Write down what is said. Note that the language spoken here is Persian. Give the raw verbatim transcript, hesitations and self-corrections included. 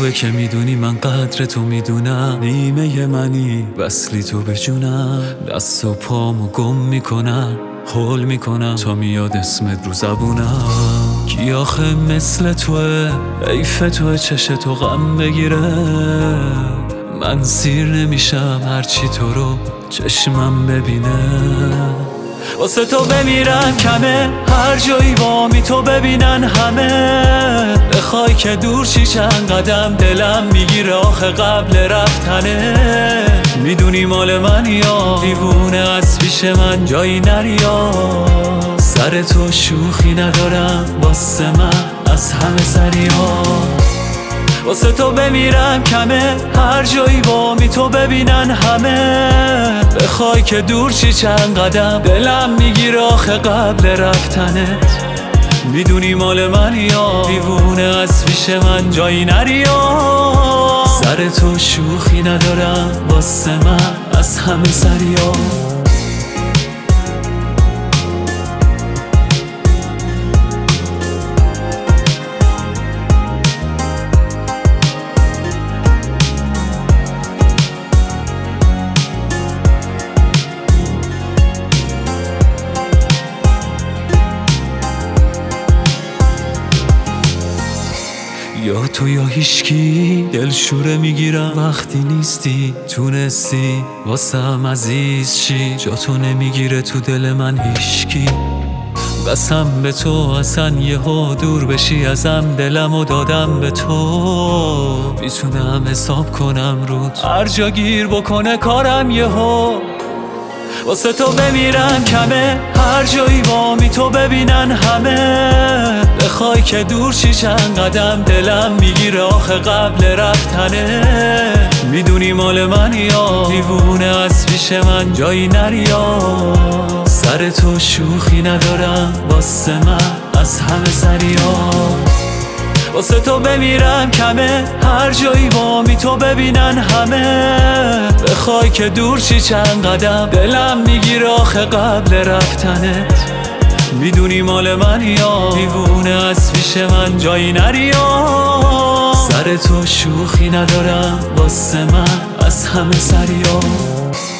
خوبه که میدونی من قدر تو میدونم، نیمه منی وصلی تو به جونم، دست و پامو گم میکنم، هول میکنم تا میاد اسمت رو زبونم. کی آخه مثل توه، حیف توه چش تو غم بگیره، من سیر نمیشم هرچی تو رو چشمم ببینه. واسه تو بمیرم کمه، هر جایی بامی تو ببینن همه، بخوای که دور شی چند قدم دلم میگیره آخه قبل رفتنه. میدونی مال من یا دیوونه از پیش من جایی نریا، سر تو شوخی ندارم واسه من از همه سریا. واسه تو بمیرم کمه، هر جایی بامی تو ببینن همه، بخوای که دور شی چند قدم دلم میگیره آخه قبل رفتنت. میدونی مال من یا دیوونه از پیش من جایی نریا، سر تو شوخی ندارم واسه من از همه سریا. یا تو یا هیچکی، دل شوره میگیرم وقتی نیستی، تونستی واسم عزیز شی، جا تو نمیگیره تو دل من هیچکی. قسم به تو اصلا یهو دور بشی ازم، دلمو دادم به تو، میتونم حساب کنم رود هر جا گیر بکنه کارم یهو. واسه تو بمیرم کمه، هر جایی بامی تو ببینن همه، بخوای که دور شی چند قدم دلم میگیره آخه قبل رفتنه. میدونی مال من یا دیوونه از پیش من جایی نریا، سر تو شوخی ندارم واسه من از همه سریا. واسه تو بمیرم کمه، هر جایی بامی تو ببینن همه، بخوای که دور شی چند قدم دلم میگیره آخه قبل رفتنت. میدونی مال من یا دیوونه از پیش من جایی نریا، سر تو شوخی ندارم واسه من از همه سریا.